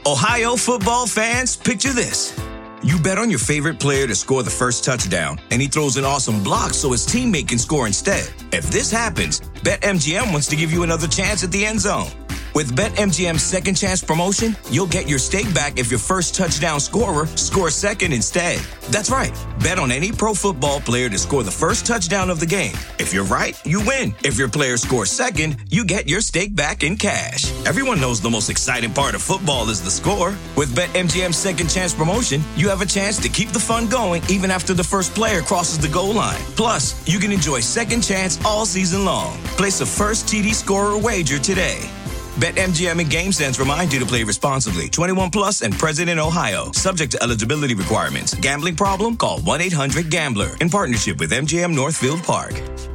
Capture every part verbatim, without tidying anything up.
Ohio football fans, picture this. You bet on your favorite player to score the first touchdown, and he throws an awesome block so his teammate can score instead. If this happens, BetMGM wants to give you another chance at the end zone. With BetMGM's Second Chance promotion, you'll get your stake back if your first touchdown scorer scores second instead. That's right. Bet on any pro football player to score the first touchdown of the game. If you're right, you win. If your player scores second, you get your stake back in cash. Everyone knows the most exciting part of football is the score. With BetMGM's Second Chance promotion, you have a chance to keep the fun going even after the first player crosses the goal line. Plus, you can enjoy Second Chance all season long. Place a first T D scorer wager today. BetMGM and GameSense remind you to play responsibly. twenty-one plus and present in Ohio. Subject to eligibility requirements. Gambling problem? Call one eight hundred gambler. In partnership with M G M Northfield Park.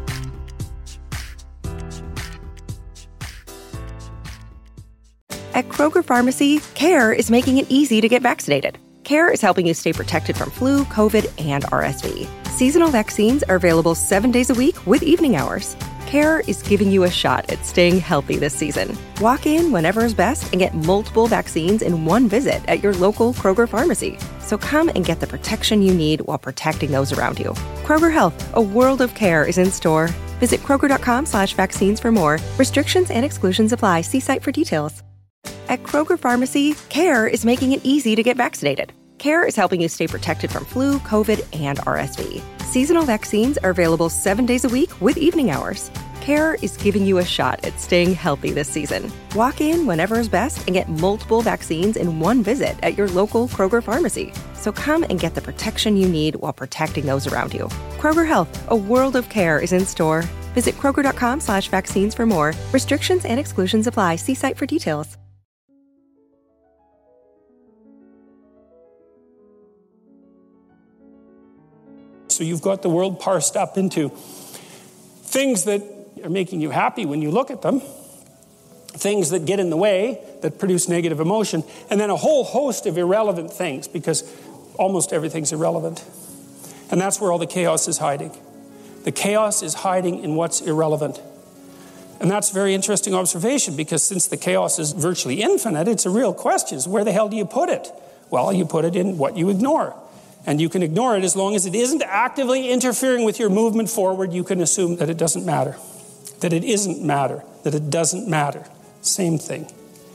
At Kroger Pharmacy, CARE is making it easy to get vaccinated. CARE is helping you stay protected from flu, COVID, and R S V. Seasonal vaccines are available seven days a week with evening hours. CARE is giving you a shot at staying healthy this season. Walk in whenever is best and get multiple vaccines in one visit at your local Kroger pharmacy. So come and get the protection you need while protecting those around you. Kroger Health, a world of care is in store. Visit Kroger.com slash vaccines for more. Restrictions and exclusions apply. See site for details. At Kroger Pharmacy, CARE is making it easy to get vaccinated. CARE is helping you stay protected from flu, COVID, and R S V. Seasonal vaccines are available seven days a week with evening hours. CARE is giving you a shot at staying healthy this season. Walk in whenever is best and get multiple vaccines in one visit at your local Kroger pharmacy. So come and get the protection you need while protecting those around you. Kroger Health, a world of care is in store. Visit Kroger.com slash vaccines for more. Restrictions and exclusions apply. See site for details. So you've got the world parsed up into things that are making you happy when you look at them, things that get in the way, that produce negative emotion, and then a whole host of irrelevant things, because almost everything's irrelevant. And that's where all the chaos is hiding. The chaos is hiding in what's irrelevant. And that's a very interesting observation, because since the chaos is virtually infinite, it's a real question. Where the hell do you put it? Well, you put it in what you ignore. And you can ignore it as long as it isn't actively interfering with your movement forward. You can assume that it doesn't matter, that it isn't matter, that it doesn't matter. Same thing.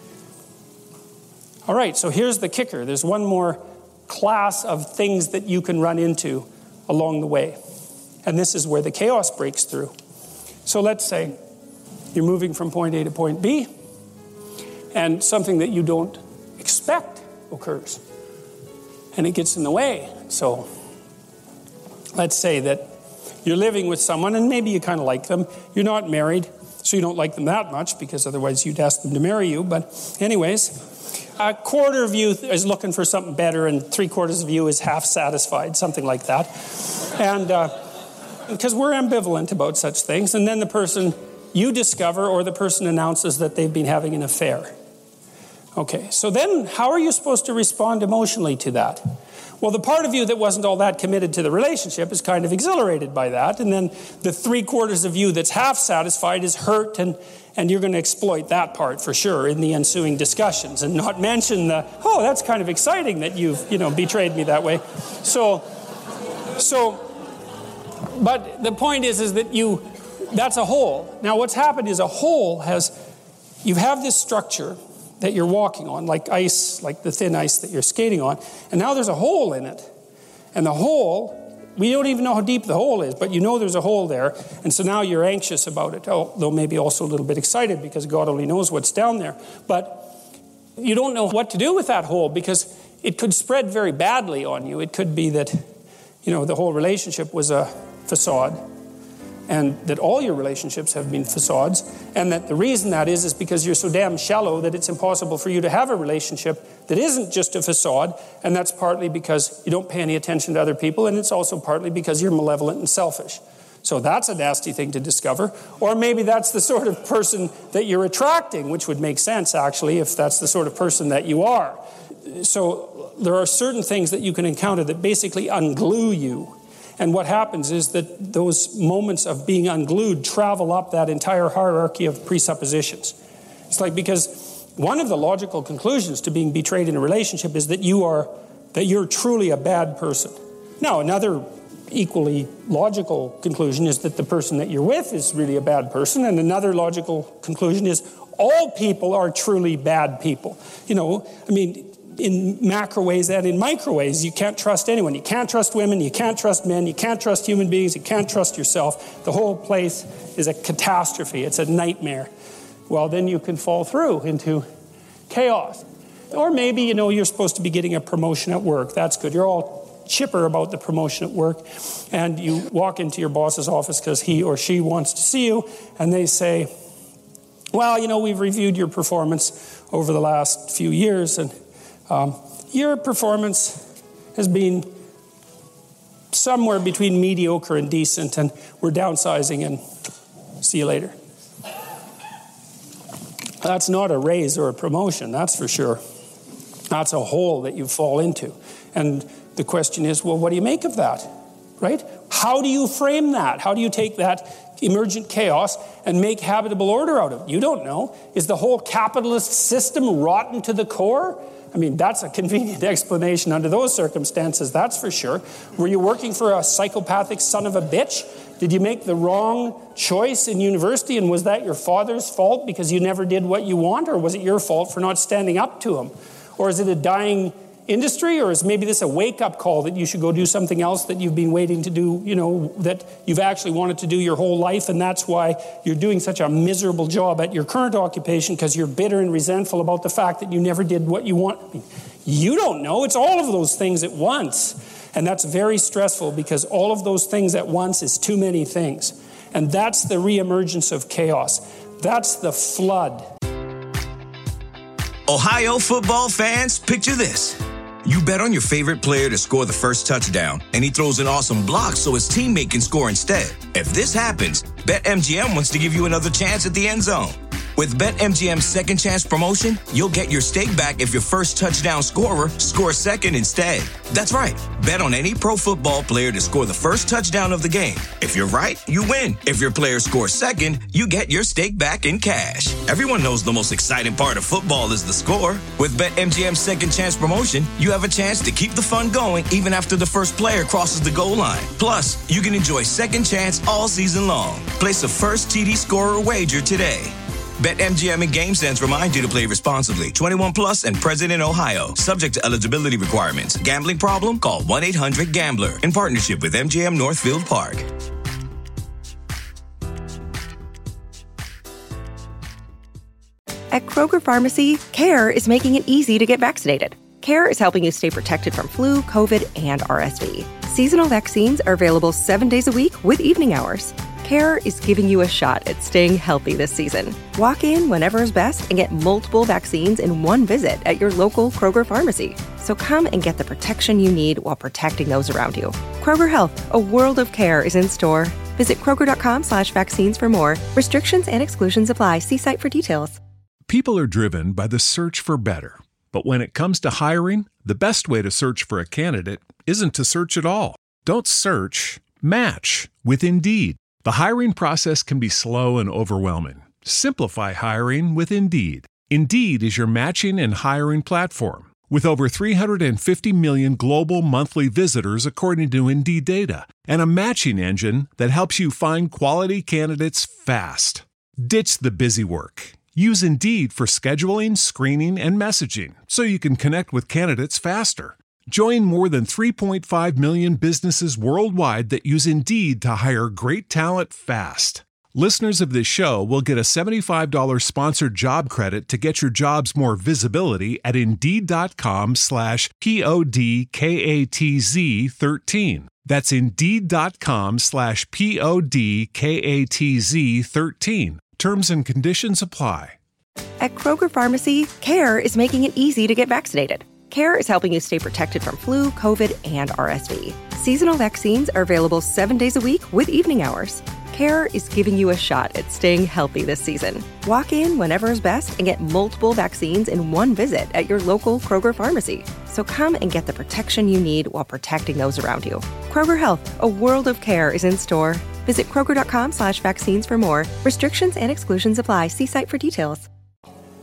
All right, so here's the kicker. There's one more class of things that you can run into along the way. And this is where the chaos breaks through. So let's say you're moving from point A to point B, and something that you don't expect occurs. And it gets in the way. So let's say that you're living with someone and maybe you kind of like them. You're not married, so you don't like them that much, because otherwise you'd ask them to marry you. But anyways, a quarter of you is looking for something better and three quarters of you is half satisfied, something like that. And uh, because we're ambivalent about such things. And then the person you discover, or the person announces that they've been having an affair. Okay, so then how are you supposed to respond emotionally to that? Well, the part of you that wasn't all that committed to the relationship is kind of exhilarated by that. And then the three quarters of you that's half satisfied is hurt, and, and you're going to exploit that part for sure in the ensuing discussions, and not mention the, oh, that's kind of exciting that you've, you know, betrayed me that way. So, so, but the point is, is that you, that's a whole. Now what's happened is a whole has, you have this structure that you're walking on, like ice, like the thin ice that you're skating on. And now there's a hole in it. And the hole, we don't even know how deep the hole is, but you know there's a hole there. And so now you're anxious about it, although maybe also a little bit excited, because God only knows what's down there. But you don't know what to do with that hole, because it could spread very badly on you. It could be that, you know, the whole relationship was a facade, and that all your relationships have been facades, and that the reason that is is because you're so damn shallow that it's impossible for you to have a relationship that isn't just a facade, and that's partly because you don't pay any attention to other people, and it's also partly because you're malevolent and selfish. So that's a nasty thing to discover. Or maybe that's the sort of person that you're attracting, which would make sense, actually, if that's the sort of person that you are. So there are certain things that you can encounter that basically unglue you. And what happens is that those moments of being unglued travel up that entire hierarchy of presuppositions. It's like, because one of the logical conclusions to being betrayed in a relationship is that you are, that you're truly a bad person. Now, another equally logical conclusion is that the person that you're with is really a bad person, and another logical conclusion is all people are truly bad people. You know, I mean, in macro ways and in micro ways, you can't trust anyone. You can't trust women, you can't trust men, you can't trust human beings, you can't trust yourself. The whole place is a catastrophe. It's a nightmare. Well, then you can fall through into chaos. Or maybe, you know, you're supposed to be getting a promotion at work. That's good. You're all chipper about the promotion at work, and you walk into your boss's office because he or she wants to see you, and they say, well, you know, we've reviewed your performance over the last few years, and um, your performance has been somewhere between mediocre and decent, and we're downsizing, and see you later. That's not a raise or a promotion, that's for sure. That's a hole that you fall into. And the question is, well, what do you make of that, right? How do you frame that? How do you take that emergent chaos and make habitable order out of it? You don't know. Is the whole capitalist system rotten to the core? I mean, that's a convenient explanation under those circumstances, that's for sure. Were you working for a psychopathic son of a bitch? Did you make the wrong choice in university, and was that your father's fault because you never did what you want, or was it your fault for not standing up to him? Or is it a dying industry, or is maybe this a wake-up call that you should go do something else that you've been waiting to do, you know, that you've actually wanted to do your whole life, and that's why you're doing such a miserable job at your current occupation because you're bitter and resentful about the fact that you never did what you want? I mean, you don't know. It's all of those things at once. And that's very stressful because all of those things at once is too many things. And that's the reemergence of chaos. That's the flood. Ohio football fans, picture this. You bet on your favorite player to score the first touchdown, and he throws an awesome block so his teammate can score instead. If this happens, BetMGM wants to give you another chance at the end zone. With BetMGM's second chance promotion, you'll get your stake back if your first touchdown scorer scores second instead. That's right. Bet on any pro football player to score the first touchdown of the game. If you're right, you win. If your player scores second, you get your stake back in cash. Everyone knows the most exciting part of football is the score. With BetMGM's second chance promotion, you have a chance to keep the fun going even after the first player crosses the goal line. Plus, you can enjoy second chance all season long. Place a first T D scorer wager today. BetMGM and GameSense remind you to play responsibly. twenty-one plus and present in Ohio. Subject to eligibility requirements. Gambling problem? Call one eight hundred gambler. In partnership with M G M Northfield Park. At Kroger Pharmacy, CARE is making it easy to get vaccinated. CARE is helping you stay protected from flu, COVID, and R S V. Seasonal vaccines are available seven days a week with evening hours. CARE is giving you a shot at staying healthy this season. Walk in whenever is best and get multiple vaccines in one visit at your local Kroger pharmacy. So come and get the protection you need while protecting those around you. Kroger Health, a world of care, is in store. Visit Kroger.com slash vaccines for more. Restrictions and exclusions apply. See site for details. People are driven by the search for better. But when it comes to hiring, the best way to search for a candidate isn't to search at all. Don't search, match with Indeed. The hiring process can be slow and overwhelming. Simplify hiring with Indeed. Indeed is your matching and hiring platform. With over three hundred fifty million global monthly visitors according to Indeed data, and a matching engine that helps you find quality candidates fast. Ditch the busy work. Use Indeed for scheduling, screening, and messaging so you can connect with candidates faster. Join more than three point five million businesses worldwide that use Indeed to hire great talent fast. Listeners of this show will get a seventy-five dollars sponsored job credit to get your jobs more visibility at Indeed.com slash P-O-D-K-A-T-Z 13. That's Indeed.com slash P-O-D-K-A-T-Z 13. Terms and conditions apply. At Kroger Pharmacy, CARE is making it easy to get vaccinated. CARE is helping you stay protected from flu, COVID, and R S V. Seasonal vaccines are available seven days a week with evening hours. CARE is giving you a shot at staying healthy this season. Walk in whenever is best and get multiple vaccines in one visit at your local Kroger pharmacy. So come and get the protection you need while protecting those around you. Kroger Health, a world of care, is in store. Visit Kroger.com slash vaccines for more. Restrictions and exclusions apply. See site for details.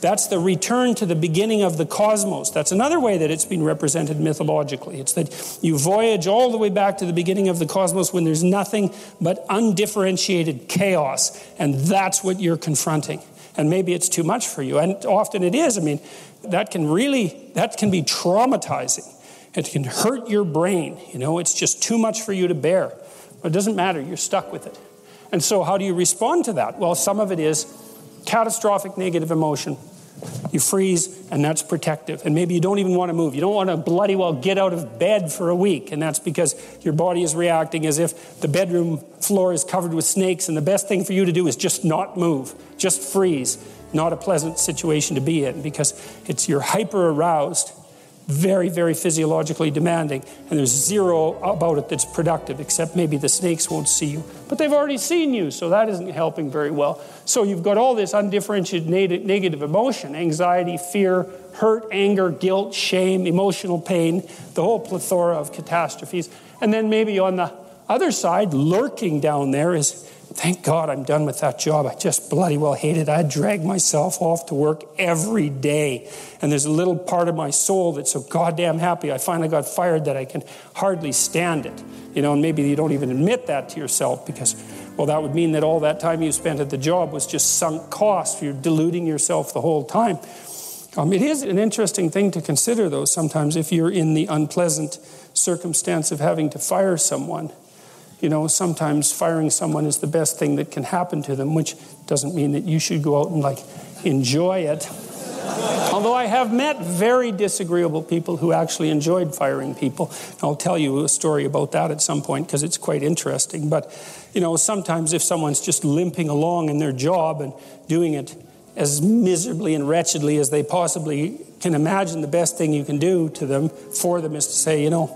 That's the return to the beginning of the cosmos. That's another way that it's been represented mythologically. It's that you voyage all the way back to the beginning of the cosmos when there's nothing but undifferentiated chaos, and that's what you're confronting. And maybe it's too much for you, and often it is. I mean, that can really, that can be traumatizing. It can hurt your brain, you know, it's just too much for you to bear. But it doesn't matter, you're stuck with it. And so how do you respond to that? Well, some of it is catastrophic negative emotion. You freeze, and that's protective. And maybe you don't even want to move. You don't want to bloody well get out of bed for a week, and that's because your body is reacting as if the bedroom floor is covered with snakes, and the best thing for you to do is just not move, just freeze. Not a pleasant situation to be in, because it's you're hyper-aroused, very, very physiologically demanding, and there's zero about it that's productive, except maybe the snakes won't see you. But they've already seen you, so that isn't helping very well. So you've got all this undifferentiated negative emotion, anxiety, fear, hurt, anger, guilt, shame, emotional pain, the whole plethora of catastrophes. And then maybe on the other side, lurking down there is, thank God I'm done with that job. I just bloody well hate it. I drag myself off to work every day. And there's a little part of my soul that's so goddamn happy I finally got fired that I can hardly stand it. You know, and maybe you don't even admit that to yourself because, well, that would mean that all that time you spent at the job was just sunk cost. You're deluding yourself the whole time. Um, it is an interesting thing to consider, though, sometimes if you're in the unpleasant circumstance of having to fire someone. You know, sometimes firing someone is the best thing that can happen to them, which doesn't mean that you should go out and, like, enjoy it. Although I have met very disagreeable people who actually enjoyed firing people. I'll tell you a story about that at some point because it's quite interesting. But, you know, sometimes if someone's just limping along in their job and doing it as miserably and wretchedly as they possibly can imagine, the best thing you can do to them, for them, is to say, you know,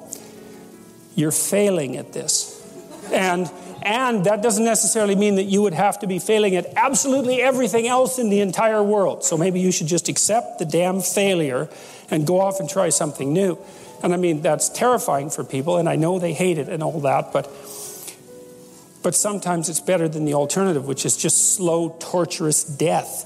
you're failing at this. And and that doesn't necessarily mean that you would have to be failing at absolutely everything else in the entire world. So maybe you should just accept the damn failure and go off and try something new. And I mean, that's terrifying for people, and I know they hate it and all that, but but sometimes it's better than the alternative, which is just slow, torturous death.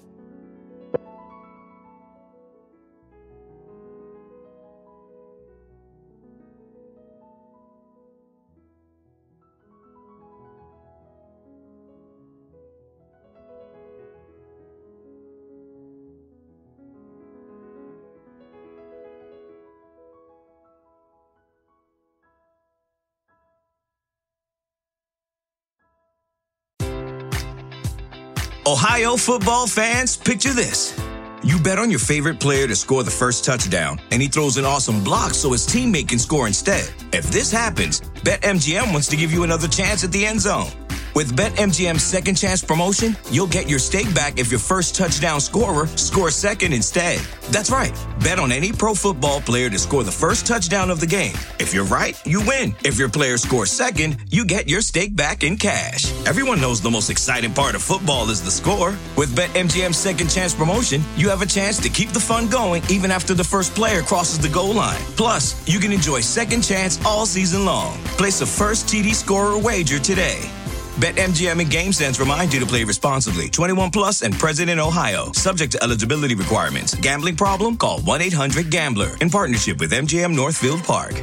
Ohio football fans, picture this. You bet on your favorite player to score the first touchdown, and he throws an awesome block so his teammate can score instead. If this happens, BetMGM wants to give you another chance at the end zone. With BetMGM's second chance promotion, you'll get your stake back if your first touchdown scorer scores second instead. That's right. Bet on any pro football player to score the first touchdown of the game. If you're right, you win. If your player scores second, you get your stake back in cash. Everyone knows the most exciting part of football is the score. With BetMGM's second chance promotion, you have a chance to keep the fun going even after the first player crosses the goal line. Plus, you can enjoy second chance all season long. Place a first T D scorer wager today. BetMGM and GameSense remind you to play responsibly. twenty-one plus and present in Ohio. Subject to eligibility requirements. Gambling problem? Call one eight hundred gambler. In partnership with M G M Northfield Park.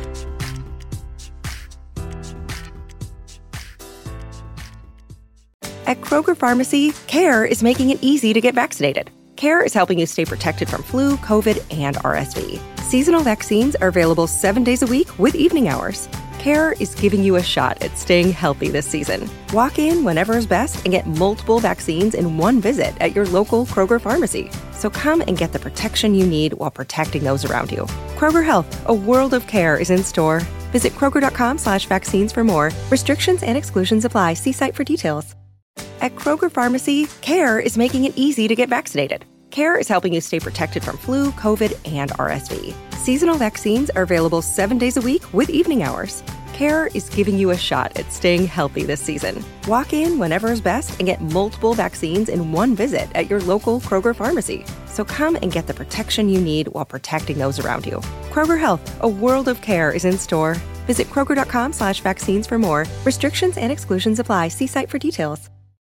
At Kroger Pharmacy, CARE is making it easy to get vaccinated. CARE is helping you stay protected from flu, COVID, and R S V. Seasonal vaccines are available seven days a week with evening hours. CARE is giving you a shot at staying healthy this season. Walk in whenever is best and get multiple vaccines in one visit at your local Kroger pharmacy. So come and get the protection you need while protecting those around you. Kroger Health, a world of care, is in store. Visit Kroger.com slash vaccines for more. Restrictions and exclusions apply. See site for details. At Kroger Pharmacy, CARE is making it easy to get vaccinated. CARE is helping you stay protected from flu, COVID, and R S V. Seasonal vaccines are available seven days a week with evening hours. CARE is giving you a shot at staying healthy this season. Walk in whenever is best and get multiple vaccines in one visit at your local Kroger pharmacy. So come and get the protection you need while protecting those around you. Kroger Health, a world of care, is in store. Visit Kroger.com slash vaccines for more. Restrictions and exclusions apply. See site for details.